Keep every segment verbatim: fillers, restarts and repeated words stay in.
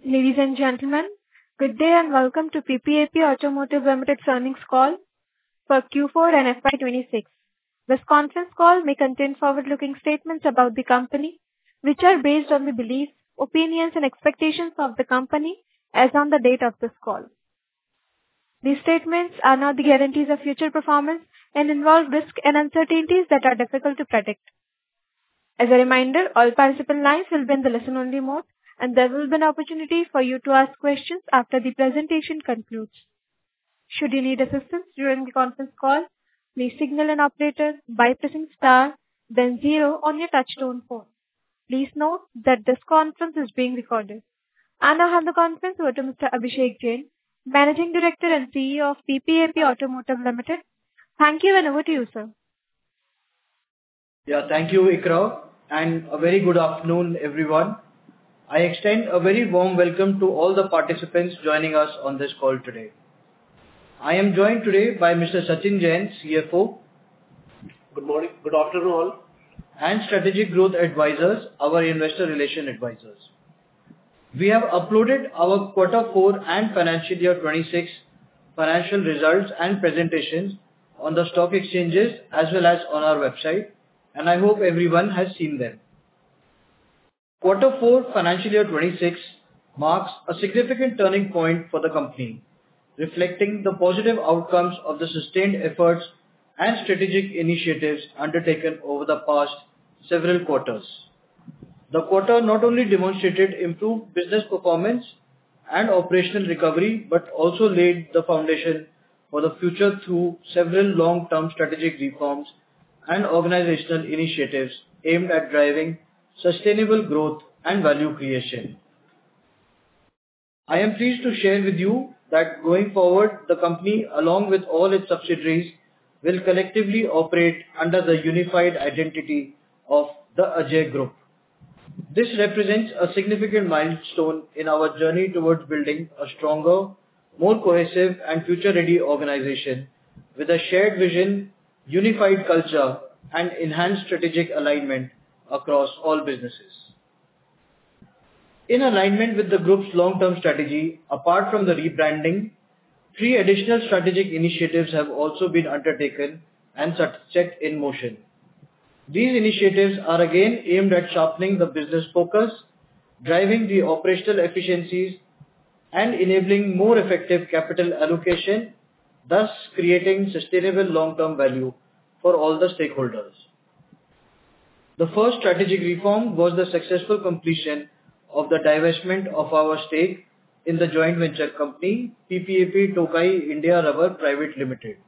Ladies and gentlemen, good day and welcome to P P A P Automotive Limited's earnings call for Q four and F Y twenty-six. This conference call may contain forward-looking statements about the company, which are based on the beliefs, opinions, and expectations of the company as on the date of this call. These statements are not the guarantees of future performance and involve risks and uncertainties that are difficult to predict. As a reminder, all participant lines will be in the listen-only mode, and there will be an opportunity for you to ask questions after the presentation concludes. Should you need assistance during the conference call, please signal an operator by pressing star, then zero on your touchtone phone. Please note that this conference is being recorded. I now hand the conference over to Mister Abhishek Jain, Managing Director and C E O of P P A P Automotive Limited. Thank you, and over to you, sir. Yeah, thank you, Ikra, and a very good afternoon, everyone. I extend a very warm welcome to all the participants joining us on this call today. I am joined today by Mister Sachin Jain, C F O. Good morning, good afternoon all. And Strategic Growth Advisors, our Investor Relation Advisors. We have uploaded our quarter four and financial year twenty-six financial results and presentations on the stock exchanges as well as on our website, and I hope everyone has seen them. Quarter four financial year twenty-six marks a significant turning point for the company, reflecting the positive outcomes of the sustained efforts and strategic initiatives undertaken over the past several quarters. The quarter not only demonstrated improved business performance and operational recovery, but also laid the foundation for the future through several long-term strategic reforms and organizational initiatives aimed at driving sustainable growth and value creation. I am pleased to share with you that going forward, the company, along with all its subsidiaries, will collectively operate under the unified identity of the Ajay Group. This represents a significant milestone in our journey towards building a stronger, more cohesive and future-ready organization with a shared vision, unified culture, and enhanced strategic alignment across all businesses. In alignment with the group's long-term strategy, apart from the rebranding, three additional strategic initiatives have also been undertaken and set in motion. These initiatives are again aimed at sharpening the business focus, driving the operational efficiencies, and enabling more effective capital allocation, thus creating sustainable long-term value for all the stakeholders. The first strategic reform was the successful completion of the divestment of our stake in the joint venture company P P A P Tokai India Rubber Private Limited.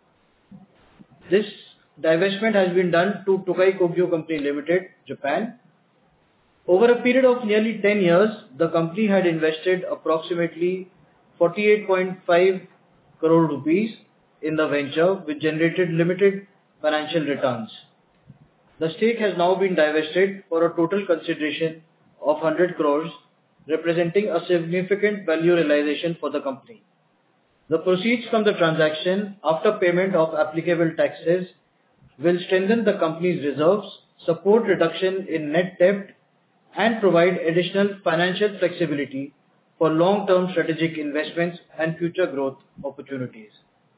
This divestment has been done to Tokai Kogyo Company Limited, Japan. Over a period of nearly ten years, the company had invested approximately forty-eight point five crore rupees in the venture, which generated limited financial returns. The stake has now been divested for a total consideration of one hundred crores, representing a significant value realization for the company. The proceeds from the transaction, after payment of applicable taxes, will strengthen the company's reserves, support reduction in net debt, and provide additional financial flexibility for long-term strategic investments and future growth opportunities.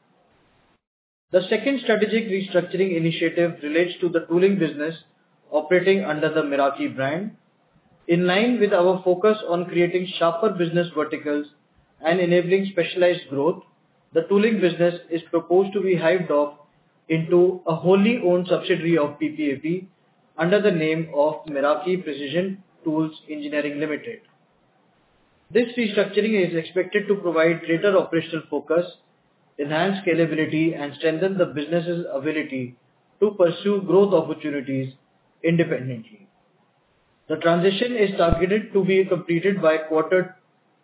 The second strategic restructuring initiative relates to the tooling business operating under the Meraki brand. In line with our focus on creating sharper business verticals and enabling specialized growth, the tooling business is proposed to be hived off into a wholly owned subsidiary of P P A P under the name of Meraki Precision Tools Engineering Limited. This restructuring is expected to provide greater operational focus, enhance scalability, and strengthen the business's ability to pursue growth opportunities independently. The transition is targeted to be completed by quarter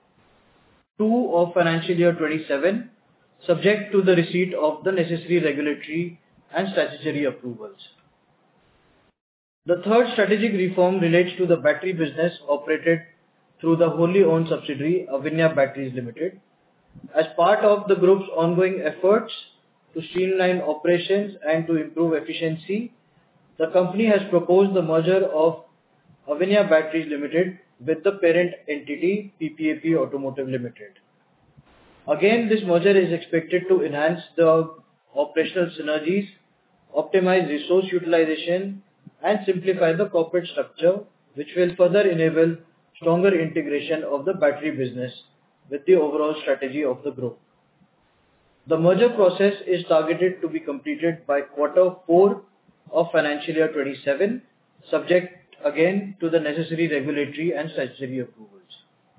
two of financial year twenty-seven, subject to the receipt of the necessary regulatory and statutory approvals. The third strategic reform relates to the battery business operated through the wholly owned subsidiary Avinya Batteries Limited. As part of the group's ongoing efforts to streamline operations and to improve efficiency, the company has proposed the merger of Avinya Batteries Limited with the parent entity P P A P Automotive Limited. Again, this merger is expected to enhance the operational synergies, optimize resource utilization, and simplify the corporate structure, which will further enable stronger integration of the battery business with the overall strategy of the group. The merger process is targeted to be completed by quarter four of financial year twenty-seven, subject again to the necessary regulatory and statutory approvals.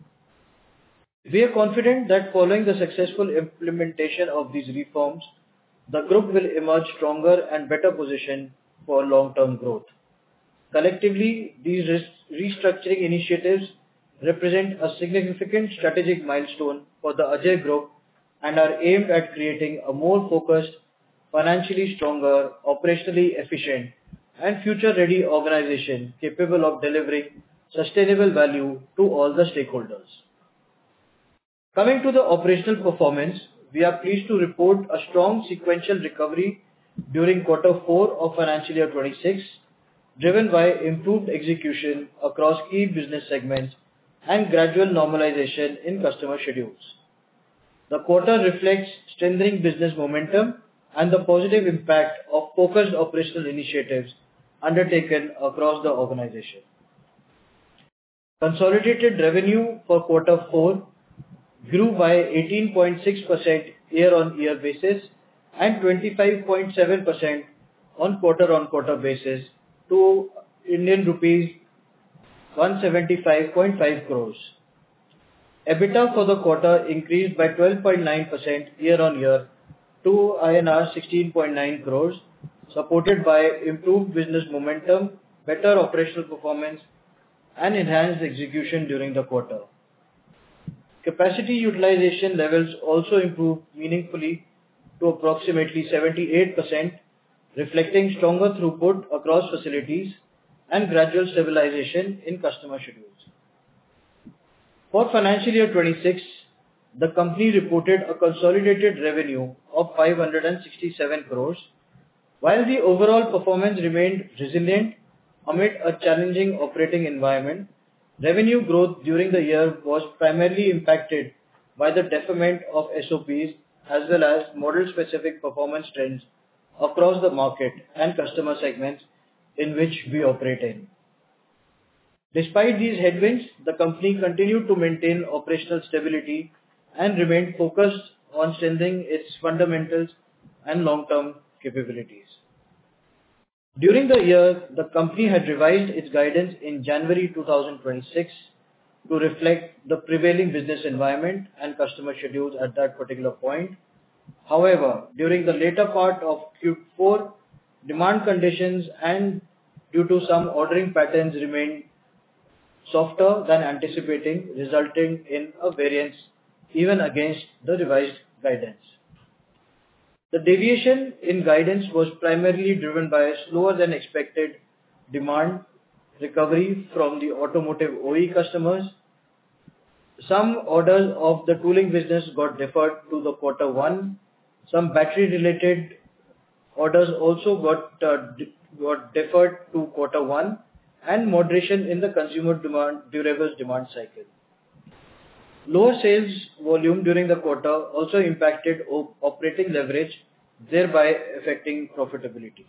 We are confident that following the successful implementation of these reforms, the group will emerge stronger and better positioned for long-term growth. Collectively, these restructuring initiatives represent a significant strategic milestone for the Ajay Group and are aimed at creating a more focused, financially stronger, operationally efficient, and future-ready organization capable of delivering sustainable value to all the stakeholders. Coming to the operational performance, we are pleased to report a strong sequential recovery during quarter four of financial year twenty-six, driven by improved execution across key business segments and gradual normalization in customer schedules. The quarter reflects strengthening business momentum and the positive impact of focused operational initiatives undertaken across the organization. Consolidated revenue for quarter four grew by eighteen point six percent year-on-year basis and twenty-five point seven percent on quarter-on-quarter basis to Indian rupees one hundred seventy-five point five crores. EBITDA for the quarter increased by twelve point nine percent year-on-year to I N R sixteen point nine crores, supported by improved business momentum, better operational performance, and enhanced execution during the quarter. Capacity utilization levels also improved meaningfully to approximately seventy-eight percent, reflecting stronger throughput across facilities and gradual stabilization in customer schedules. For financial year twenty-six, the company reported a consolidated revenue of five hundred sixty-seven crores. While the overall performance remained resilient amid a challenging operating environment, revenue growth during the year was primarily impacted by the deferment of S O Ps as well as model-specific performance trends across the market and customer segments in which we operate in. Despite these headwinds, the company continued to maintain operational stability and remained focused on strengthening its fundamentals and long-term capabilities. During the year, the company had revised its guidance in January two thousand twenty-six to reflect the prevailing business environment and customer schedules at that particular point. However, during the later part of Q four, demand conditions and due to some ordering patterns remained softer than anticipating, resulting in a variance even against the revised guidance. The deviation in guidance was primarily driven by slower than expected demand recovery from the automotive O E customers. Some orders of the tooling business got deferred to the quarter one. Some battery related orders also got, uh, got deferred to quarter one, and moderation in the consumer demand, durables demand cycle. Lower sales volume during the quarter also impacted op- operating leverage, thereby affecting profitability.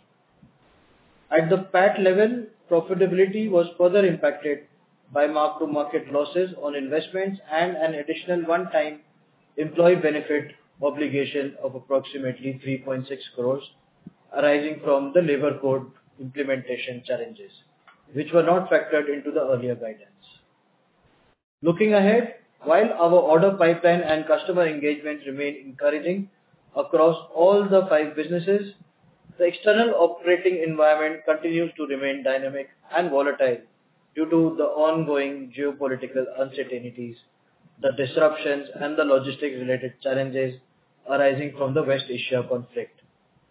At the P A T level, profitability was further impacted by mark-to-market losses on investments and an additional one-time employee benefit obligation of approximately three point six crores arising from the labor code implementation challenges, which were not factored into the earlier guidance. Looking ahead, while our order pipeline and customer engagement remain encouraging across all the five businesses, the external operating environment continues to remain dynamic and volatile due to the ongoing geopolitical uncertainties, the disruptions and the logistics related challenges arising from the West Asia conflict.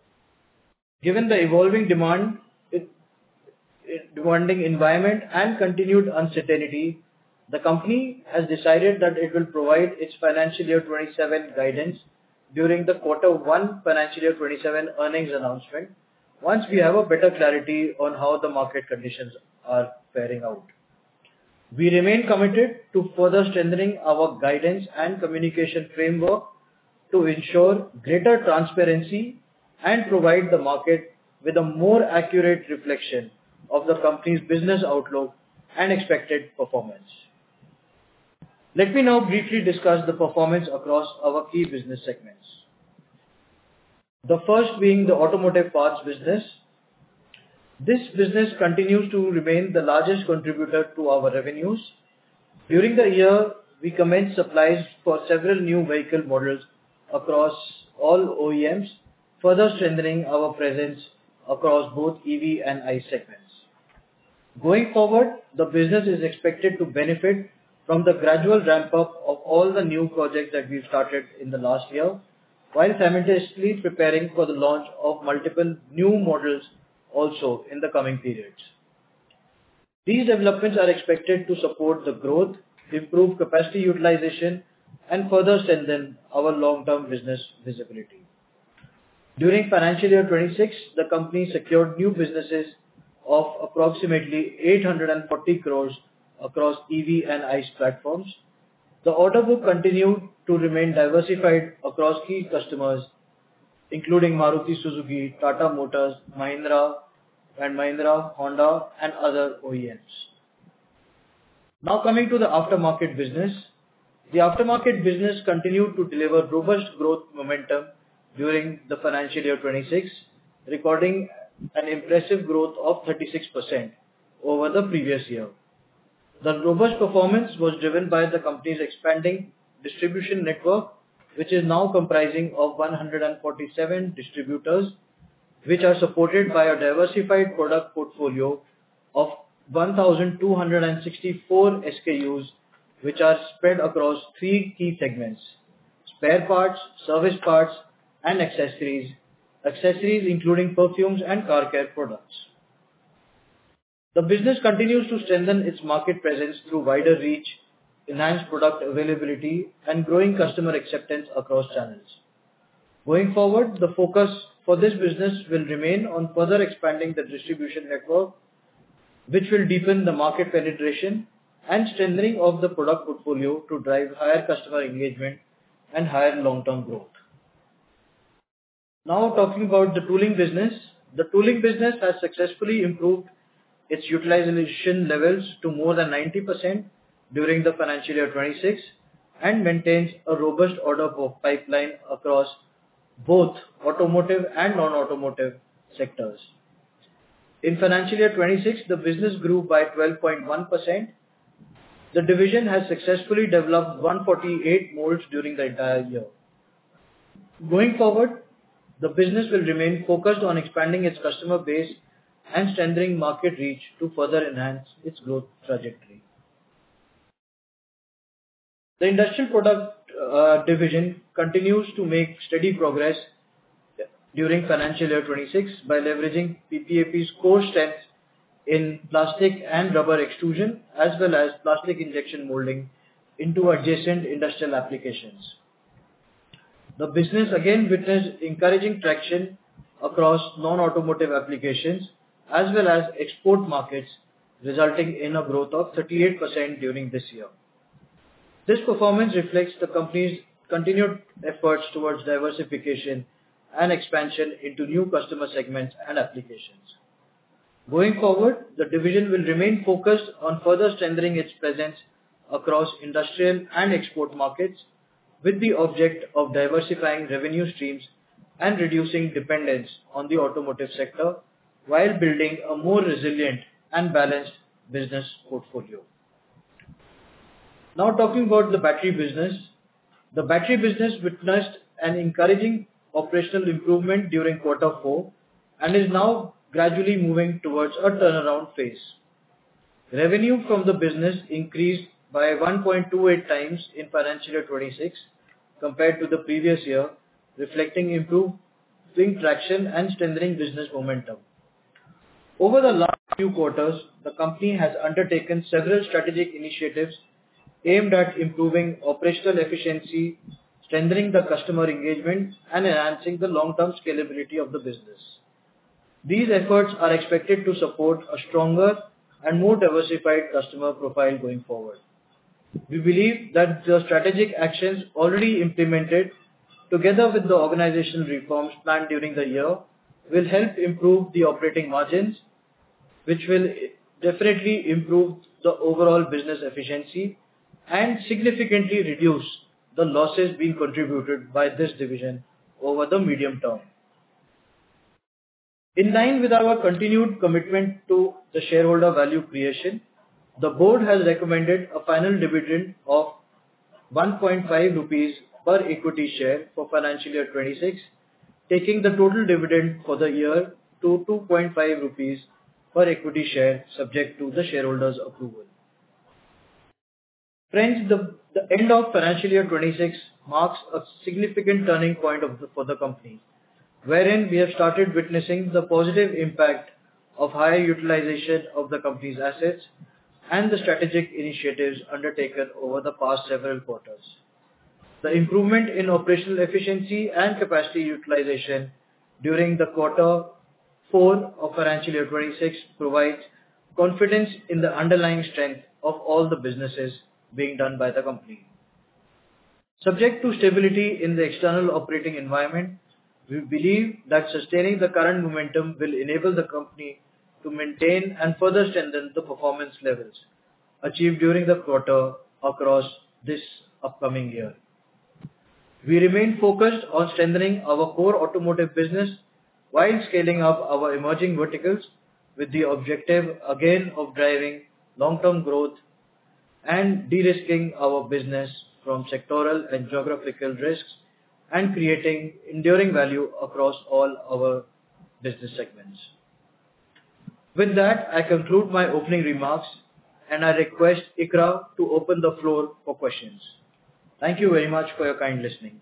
Given the evolving demand, it, it, demanding environment and continued uncertainty, the company has decided that it will provide its financial year twenty-seven guidance during the quarter one financial year twenty-seven earnings announcement once we have a better clarity on how the market conditions are faring out. We remain committed to further strengthening our guidance and communication framework to ensure greater transparency and provide the market with a more accurate reflection of the company's business outlook and expected performance. Let me now briefly discuss the performance across our key business segments. The first being the automotive parts business. This business continues to remain the largest contributor to our revenues. During the year, we commenced supplies for several new vehicle models across all O E Ms, further strengthening our presence across both E V and ICE segments. Going forward, the business is expected to benefit from the gradual ramp up of all the new projects that we've started in the last year, while simultaneously preparing for the launch of multiple new models also in the coming periods. These developments are expected to support the growth, improve capacity utilization, and further strengthen our long-term business visibility. During financial year twenty-six, the company secured new businesses of approximately eight hundred forty crores across E V and ICE platforms. The order book continued to remain diversified across key customers, including Maruti Suzuki, Tata Motors, Mahindra and Mahindra, Honda, and other O E Ms. Now coming to the aftermarket business. The aftermarket business continued to deliver robust growth momentum during the financial year twenty-six, recording an impressive growth of thirty-six percent over the previous year. The robust performance was driven by the company's expanding distribution network, which is now comprising of one hundred forty-seven distributors, which are supported by a diversified product portfolio of one thousand two hundred sixty-four S K Us, which are spread across three key segments: spare parts, service parts, and accessories, accessories including perfumes and car care products. The business continues to strengthen its market presence through wider reach, enhanced product availability, and growing customer acceptance across channels. Going forward, the focus for this business will remain on further expanding the distribution network, which will deepen the market penetration and strengthening of the product portfolio to drive higher customer engagement and higher long-term growth. Now talking about the tooling business. The tooling business has successfully improved its utilization levels to more than ninety percent during the financial year twenty-six and maintains a robust order book pipeline across both automotive and non-automotive sectors. In financial year twenty-six, the business grew by twelve point one percent. The division has successfully developed one hundred forty-eight molds during the entire year. Going forward, the business will remain focused on expanding its customer base and strengthening market reach to further enhance its growth trajectory. The industrial product uh, division continues to make steady progress during financial year twenty-six by leveraging P P A P's core strengths in plastic and rubber extrusion as well as plastic injection molding into adjacent industrial applications. The business again witnessed encouraging traction across non-automotive applications as well as export markets, resulting in a growth of thirty-eight percent during this year. This performance reflects the company's continued efforts towards diversification and expansion into new customer segments and applications. Going forward, the division will remain focused on further strengthening its presence across industrial and export markets with the object of diversifying revenue streams and reducing dependence on the automotive sector while building a more resilient and balanced business portfolio. Now talking about the battery business. The battery business witnessed an encouraging operational improvement during quarter four and is now gradually moving towards a turnaround phase. Revenue from the business increased by one point two eight times in financial year twenty-six compared to the previous year, reflecting improving traction and strengthening business momentum. Over the last few quarters, the company has undertaken several strategic initiatives aimed at improving operational efficiency, strengthening the customer engagement, and enhancing the long-term scalability of the business. These efforts are expected to support a stronger and more diversified customer profile going forward. We believe that the strategic actions already implemented, together with the organizational reforms planned during the year, will help improve the operating margins, which will definitely improve the overall business efficiency and significantly reduce the losses being contributed by this division over the medium term. In line with our continued commitment to the shareholder value creation, the board has recommended a final dividend of one point five rupees per equity share for financial year twenty-six, taking the total dividend for the year to two point five rupees per equity share, subject to the shareholders' approval. Friends, the, the end of financial year twenty-six marks a significant turning point of the, for the company, wherein we have started witnessing the positive impact of higher utilization of the company's assets and the strategic initiatives undertaken over the past several quarters. The improvement in operational efficiency and capacity utilization during the quarter four of financial year twenty-six provides confidence in the underlying strength of all the businesses being done by the company. Subject to stability in the external operating environment, we believe that sustaining the current momentum will enable the company to maintain and further strengthen the performance levels achieved during the quarter across this upcoming year. We remain focused on strengthening our core automotive business while scaling up our emerging verticals with the objective again of driving long-term growth and de-risking our business from sectoral and geographical risks and creating enduring value across all our business segments. With that, I conclude my opening remarks and I request Ikra to open the floor for questions. Thank you very much for your kind listening.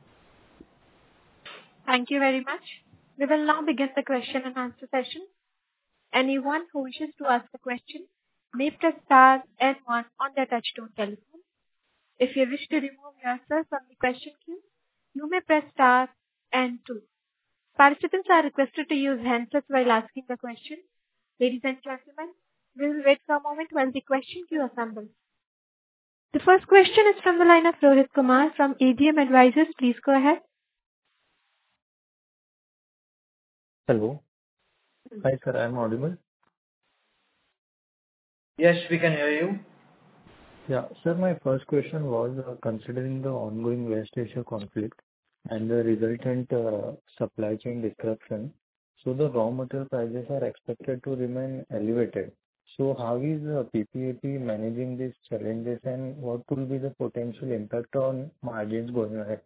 Thank you very much. We will now begin the question and answer session. Anyone who wishes to ask a question may press star and one on their touchtone telephone. If you wish to remove yourself from the question queue, you may press star and two. Participants are requested to use handsets while asking the question. Ladies and gentlemen, we will wait for a moment while the question queue assembles. The first question is from the line of Rohit Kumar from A D M Advisors. Please go ahead. Hello. Hi, sir. I am audible. Yes, we can hear you. Yeah, sir, my first question was uh, considering the ongoing West Asia conflict and the resultant uh, supply chain disruption, so the raw material prices are expected to remain elevated. So how is uh, P P A P managing these challenges and what will be the potential impact on margins going ahead?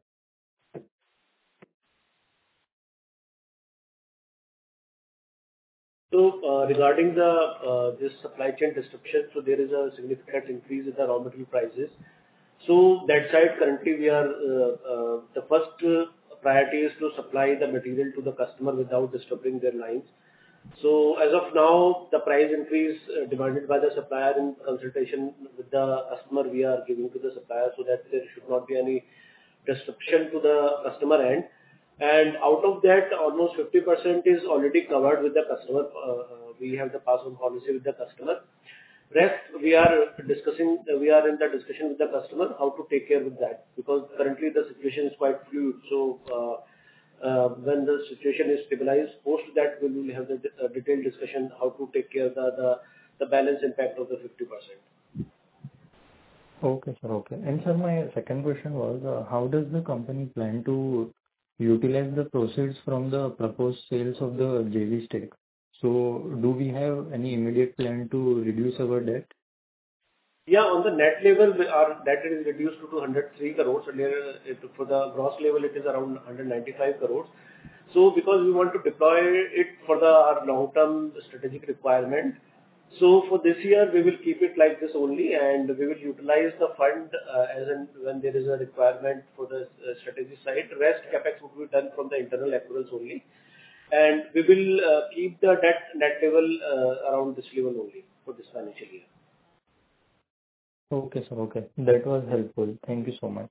So uh, regarding the uh, this supply chain disruption, so there is a significant increase in the raw material prices. So that side currently we are uh, uh, the first uh, priority is to supply the material to the customer without disturbing their lines. So as of now, the price increase uh, demanded by the supplier in consultation with the customer we are giving to the supplier so that there should not be any disruption to the customer end. And out of that, almost fifty percent is already covered with the customer. Uh, uh, we have the pass-on policy with the customer. Rest, we are discussing, uh, we are in the discussion with the customer how to take care with that, because currently the situation is quite fluid. So uh, uh, when the situation is stabilized, post that we will have the uh, detailed discussion how to take care of the, the, the balance impact of the fifty percent. Okay, sir. Okay. And sir, my second question was, uh, how does the company plan to utilize the proceeds from the proposed sales of the J V stake? So do we have any immediate plan to reduce our debt? Yeah, on the net level, we- our debt is reduced to two hundred three crores. Earlier, it- for the gross level, it is around one hundred ninety-five crores. So because we want to deploy it for the our long-term strategic requirement, so for this year, we will keep it like this only, and we will utilize the fund uh, as and when there is a requirement for the uh, strategy side. Rest CapEx will be done from the internal accruals only, and we will uh, keep the debt net level uh, around this level only for this financial year. Okay, sir. Okay. That was helpful. Thank you so much.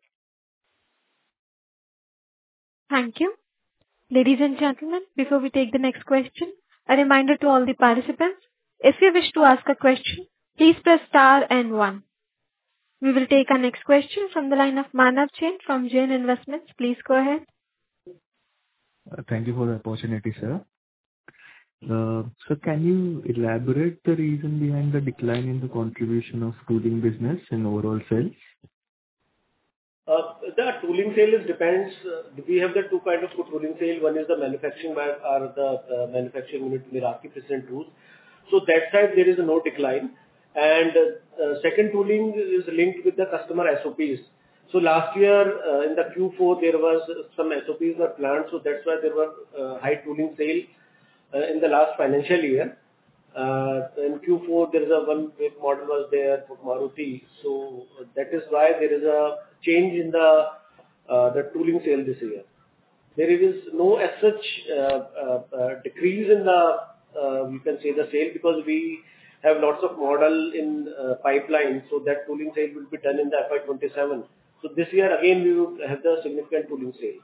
Thank you. Ladies and gentlemen, before we take the next question, a reminder to all the participants, If you wish to ask a question, please press star and one. We will take our next question from the line of Manav Jain from Jain Investments. Please go ahead. Uh, Thank you for the opportunity, sir. Uh, So can you elaborate the reason behind the decline in the contribution of tooling business in overall sales? Uh, The tooling sale is depends. uh, We have the two kind of tooling sale. One is the manufacturing by or the uh, manufacturing unit Meraki Precision Tools. So that side there is no decline. And uh, uh, second tooling is linked with the customer S O Ps. So last year uh, in the Q four there was some S O Ps were planned, so that's why there were uh, high tooling sale uh, in the last financial year. Uh, In Q four, there is a one big model was there for Maruti. So that is why there is a change in the uh, the tooling sale this year. There is no as such uh, uh, uh, decrease in the, uh, you can say, the sale, because we have lots of model in uh, pipeline, so that tooling sale will be done in the F Y twenty-seven. So this year again, we would have the significant tooling sale.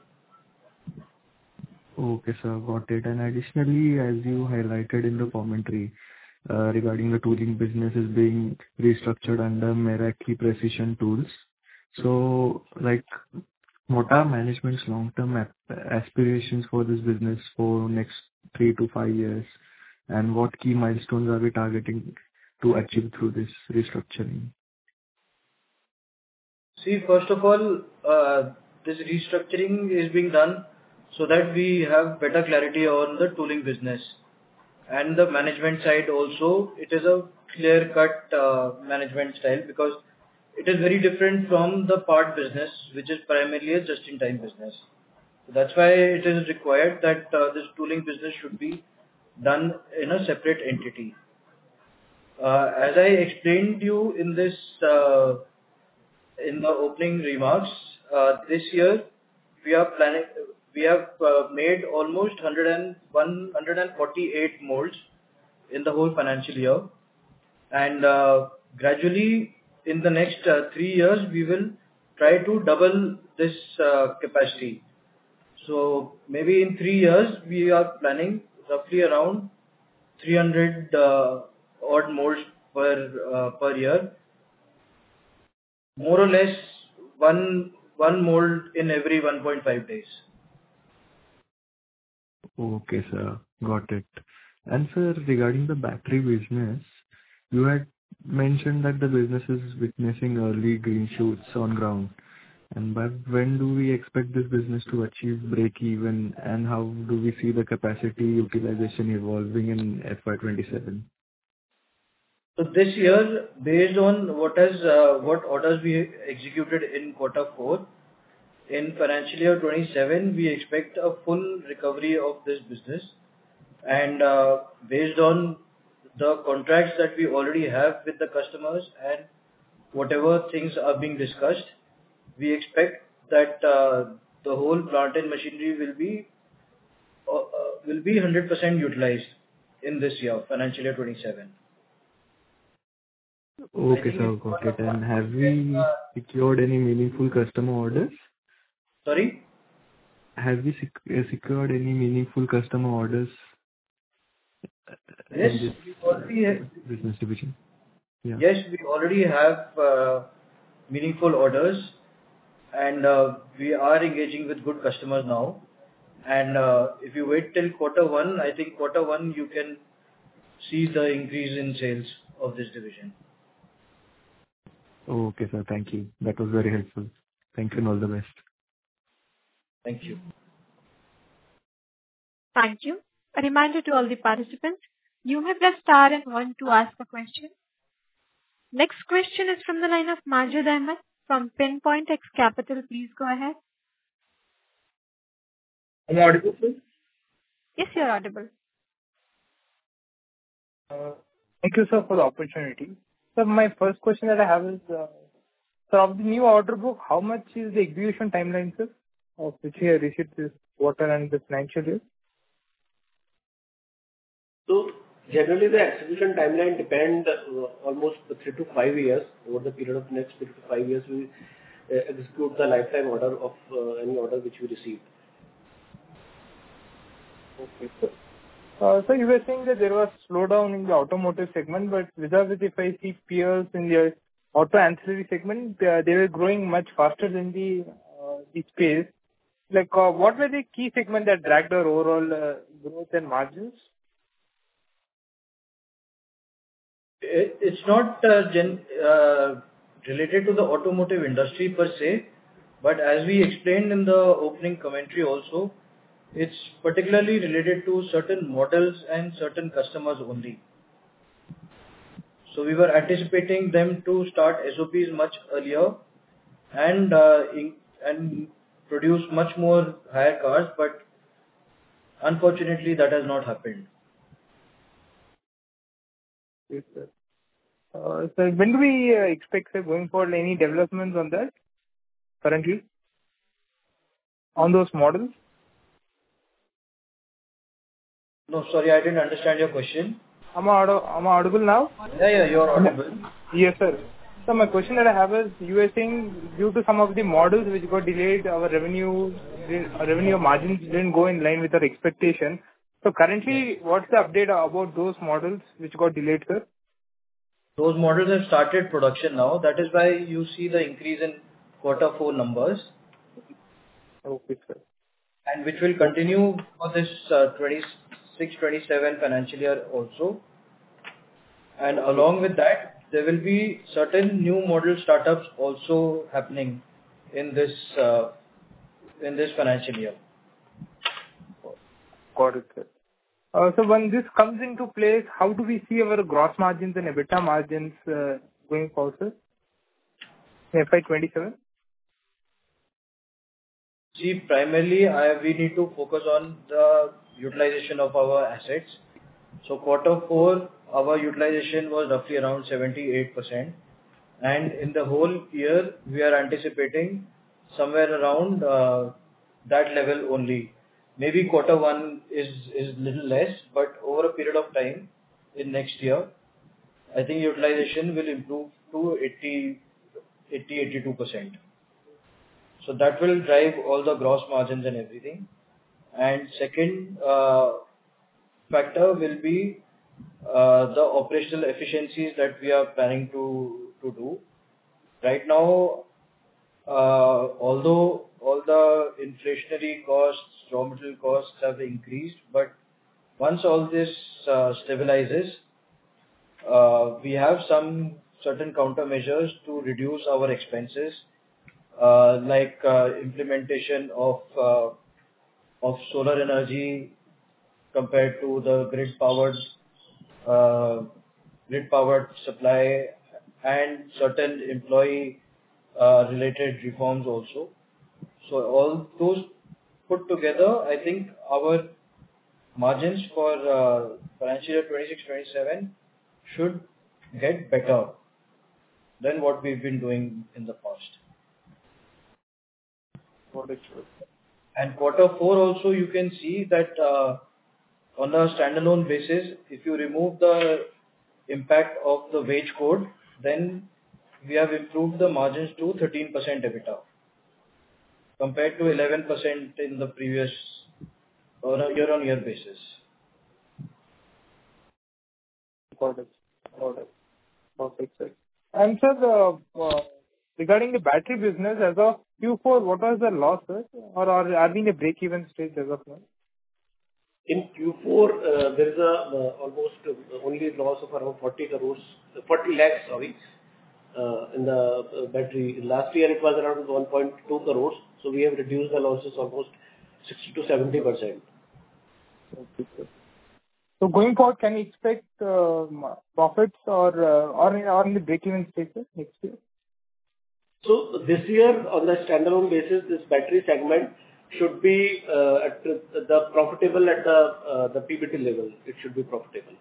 Okay, sir. Got it. And additionally, as you highlighted in the commentary, uh, regarding the tooling business is being restructured under Meraki Precision Tools. So, like, what are management's long-term ap- aspirations for this business for next three to five years? And what key milestones are we targeting to achieve through this restructuring? See, first of all, uh, this restructuring is being done so that we have better clarity on the tooling business. And the management side also, it is a clear-cut uh, management style, because it is very different from the part business, which is primarily a just-in-time business. So that's why it is required that uh, this tooling business should be done in a separate entity. Uh, As I explained you in this, uh, in the opening remarks, uh, this year we are planning, we have uh, made almost one hundred one, one hundred forty-eight molds in the whole financial year. And uh, gradually in the next uh, three years, we will try to double this uh, capacity. So maybe in three years, we are planning roughly around three hundred uh, odd molds per uh, per year, more or less one one mold in every one point five days. Okay, sir. Got it. And sir, regarding the battery business, you had mentioned that the business is witnessing early green shoots on ground. And by when do we expect this business to achieve break even, and how do we see the capacity utilization evolving in F Y twenty-seven? So this year, based on what has uh, what orders we executed in quarter four, in financial year twenty-seven, we expect a full recovery of this business. And uh, based on the contracts that we already have with the customers and whatever things are being discussed, we expect that uh, the whole plant and machinery will be uh, uh, will be one hundred percent utilized in this year, financial year twenty-seven. I Okay, think sir. it's Got one it. of And my have we uh, secured any meaningful customer orders? sorry. Have we sec- uh, secured any meaningful customer orders Yes, in this we already uh, ha- business division? Yeah. yes, we already have uh, meaningful orders, and uh, we are engaging with good customers now. And uh, if you wait till quarter one, I think quarter one you can see the increase in sales of this division. Okay, sir. Thank you. That was very helpful. Thank you and all the best. Thank you. Thank you. A reminder to all the participants, you may press star and one to ask a question. Next question is from the line of Majid Ahmed from Pinpoint X Capital. Please go ahead. Am I audible, sir? Yes, you're audible. Uh, Thank you, sir, for the opportunity. Sir, my first question that I have is, uh, sir, of the new order book, how much is the execution timeline, sir, of which you have received this quarter and this financial year? So generally, the execution timeline depend uh, almost three to five years. Over the period of next three to five years, we uh, execute the lifetime order of uh, any order which we receive. Okay, sir. Uh, So you were saying that there was slowdown in the automotive segment, but vis-a-vis if I see peers in the auto ancillary segment, uh, they were growing much faster than the uh, the space. Like, uh, what were the key segment that dragged our overall uh, growth and margins? It- It's not uh, gen- uh, related to the automotive industry per se, but as we explained in the opening commentary also, it's particularly related to certain models and certain customers only. So we were anticipating them to start S O Ps much earlier and uh, in- and produce much more higher cars, but unfortunately that has not happened. Yes, sir. Uh, So when do we uh, expect, sir, going forward, any developments on that currently, on those models? No, sorry, I didn't understand your question. Am I aud- am I audible now? Yeah, yeah, you're Am I- audible. Yes, sir. So my question that I have is, you were saying due to some of the models which got delayed, our revenue didn't- our revenue margins didn't go in line with our expectation. So currently, what's the update about those models which got delayed, sir? Those models have started production now. That is why you see the increase in quarter four numbers, Okay, sir. and which will continue for this uh, twenty-six twenty-seven financial year also. And along with that, there will be certain new model startups also happening in this uh, in this financial year. Got it, sir. Uh, So when this comes into place, how do we see our gross margins and EBITDA margins uh, going forward, sir, in F Y twenty-seven? See, primarily, I- we need to focus on the utilization of our assets. So quarter four, our utilization was roughly around seventy-eight percent, and in the whole year, we are anticipating somewhere around uh, that level only. Maybe quarter one is is little less, but over a period of time in next year, I think utilization will improve to eighty, eighty, eighty-two percent. So that will drive all the gross margins and everything. And second uh, factor will be uh, the operational efficiencies that we are planning to to do. Right now, uh, although all the inflationary costs, raw material costs have increased, but once all this uh, stabilizes, uh, we have some certain countermeasures to reduce our expenses, uh, like uh, implementation of uh, of solar energy compared to the grid-powered uh, grid-powered supply, and certain employee uh, related reforms also. So all those put together, I think our margins for uh, financial year twenty-six twenty-seven should get better than what we've been doing in the past. Got it, sir. And quarter four also, you can see that uh, on a standalone basis, if you remove the impact of the wage code, then we have improved the margins to thirteen percent EBITDA compared to eleven percent in the previous on a year-on-year basis. Got it. Got it. Perfect, sir. And sir, the, uh, regarding the battery business, as of Q four, what was the loss, sir? Or are are we in a break-even stage as of now? In Q four, uh, there is a uh, almost uh, only loss of around forty crores, uh, forty lakhs, sorry, uh, in the uh, battery. Last year it was around one point two crores, so we have reduced the losses almost sixty to seventy percent. Okay, sir. So going forward, can we expect uh, m- profits or uh, or in or in the break-even stage, sir, next year? So this year, on the standalone basis, this battery segment should be uh, at the the profitable at the uh, the P B T level. It should be profitable.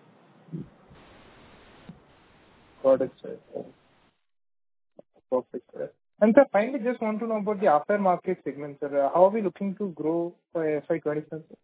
Got it, sir. Perfect, sir. And sir, finally, just want to know about the aftermarket segment, sir. Uh, How are we looking to grow for F Y twenty-seven, sir?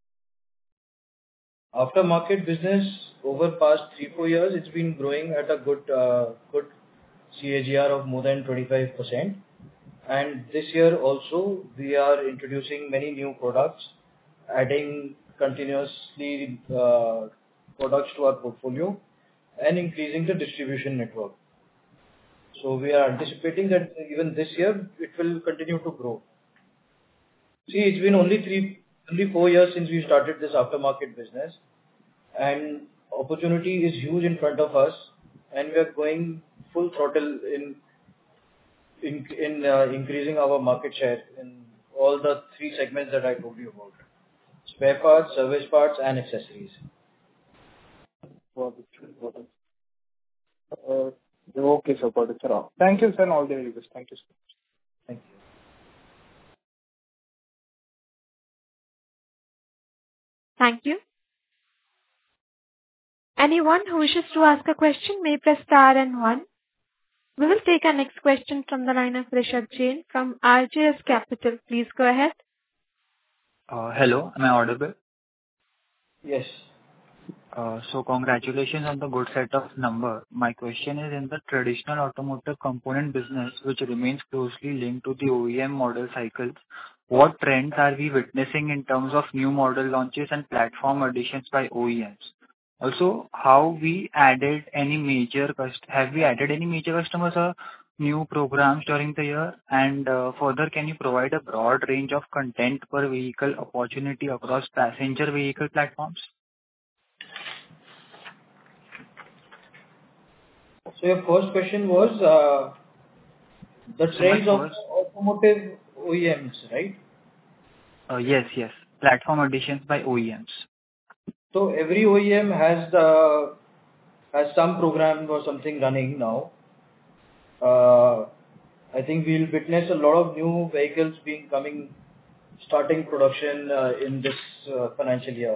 Aftermarket business over past three, four years, it's been growing at a good uh, good C A G R of more than twenty-five percent. And this year also, we are introducing many new products, adding continuously uh, products to our portfolio and increasing the distribution network. So we are anticipating that even this year it will continue to grow. See, it's been only three, only four years since we started this aftermarket business, and opportunity is huge in front of us, and we are going full throttle in in, in uh, increasing our market share in all the three segments that I told you about: spare parts, service parts, and accessories. Got it. Got it. Uh, Okay, sir. Got it, sir. Thank you, sir, and all the very best. Thank you, sir. Thank you. Thank you. Anyone who wishes to ask a question may press star and one. We will take our next question from the line of Rishabh Jain from R J S Capital. Please go ahead. Uh, Hello, am I audible? Yes. Uh, So congratulations on the good set of number. My question is, in the traditional automotive component business, which remains closely linked to the O E M model cycles, what trends are we witnessing in terms of new model launches and platform additions by O E Ms? Also, how we added any major cust- have we added any major customers or new programs during the year? And uh, further, can you provide a broad range of content per vehicle opportunity across passenger vehicle platforms? So your first question was uh, the So my trends of first, automotive O E Ms, right? uh, yes, yes, platform additions by O E Ms. So every O E M has the has some program or something running now. Uh, I think we'll witness a lot of new vehicles being coming, starting production uh, in this uh, financial year.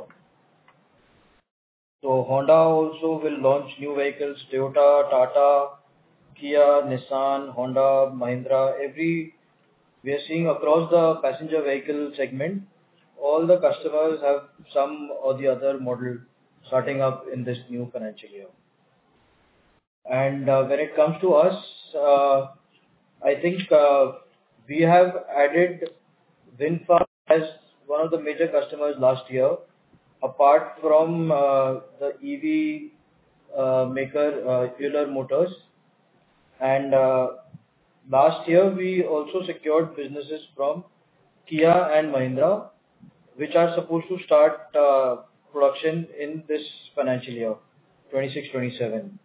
So Honda also will launch new vehicles. Toyota, Tata, Kia, Nissan, Honda, Mahindra. Every we are seeing across the passenger vehicle segment, all the customers have some or the other model starting up in this new financial year. And uh, when it comes to us, uh, I think uh, we have added Winfarm as one of the major customers last year, apart from uh, the E V uh, maker uh, Euler Motors. And uh, last year we also secured businesses from Kia and Mahindra, which are supposed to start uh, production in this financial year, twenty-six twenty-seven.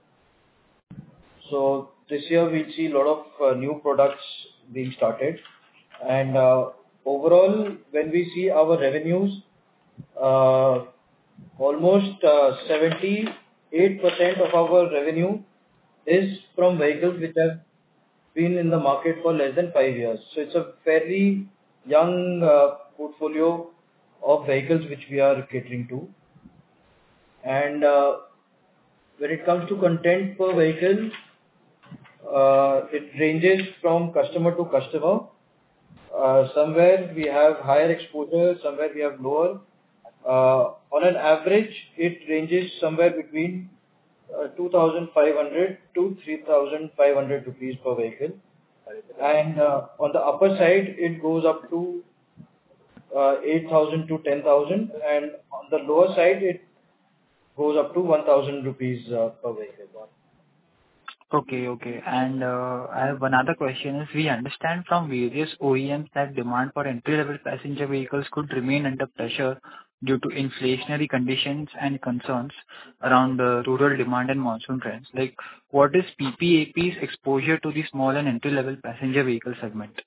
So this year we'll see a lot of uh, new products being started, and uh, overall when we see our revenues, uh, almost uh, seventy-eight percent of our revenue is from vehicles which have been in the market for less than five years. So it's a fairly young uh, portfolio of vehicles which we are catering to. And uh, when it comes to content per vehicle, uh, it ranges from customer to customer. Uh, somewhere we have higher exposure, somewhere we have lower. Uh, on an average, it ranges somewhere between uh, two thousand five hundred to three thousand five hundred rupees per vehicle. And uh, on the upper side, it goes up to uh, eight thousand to ten thousand, and on the lower side, it goes up to one thousand rupees uh, per vehicle. Okay, okay. And uh, I have one other question is, we understand from various O E Ms that demand for entry-level passenger vehicles could remain under pressure due to inflationary conditions and concerns around the rural demand and monsoon trends. Like, what is P P A P's exposure to the small and entry-level passenger vehicle segment?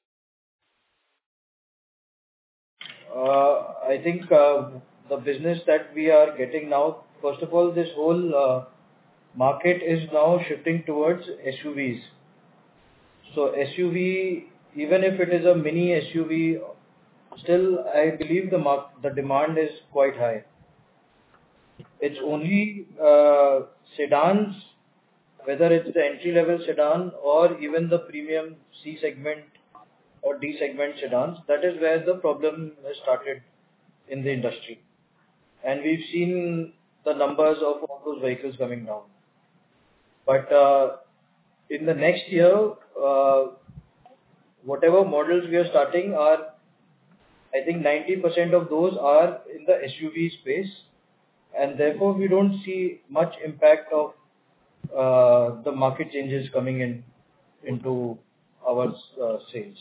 Uh, I think uh, the business that we are getting now, first of all, this whole uh, market is now shifting towards S U Vs. So S U V, even if it is a mini S U V, still I believe the mark, the demand is quite high. It's only uh, sedans, whether it's the entry level sedan or even the premium C segment or D segment sedans, that is where the problem has started in the industry. And we've seen the numbers of all those vehicles coming down. But uh, in the next year, uh, whatever models we are starting are I think ninety percent of those are in the S U V space, and therefore we don't see much impact of uh, the market changes coming in into our uh, sales.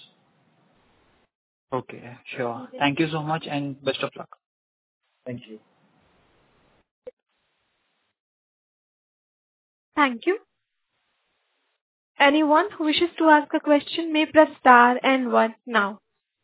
Okay, sure. Thank you so much and best of luck. Thank you. Thank you. Anyone who wishes to ask a question may press star and one now.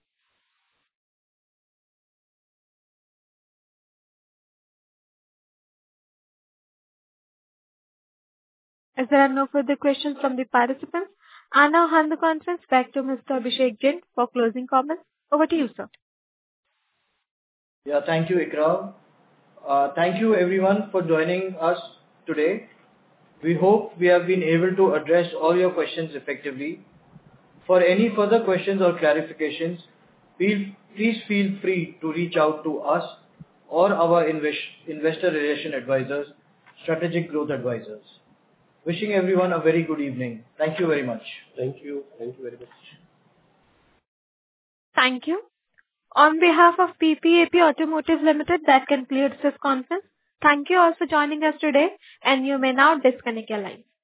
As there are no further questions from the participants, I now hand the conference back to Mister Abhishek Jain for closing comments. Over to you, sir. Yeah, thank you, Ikra. Uh, thank you everyone for joining us today. We hope we have been able to address all your questions effectively. For any further questions or clarifications, feel, please feel free to reach out to us or our invest, investor relation advisors, strategic growth advisors. Wishing everyone a very good evening. Thank you very much. Thank you. Thank you very much. Thank you. On behalf of P P A P Automotive Limited, that concludes this conference. Thank you all for joining us today, and you may now disconnect your lines.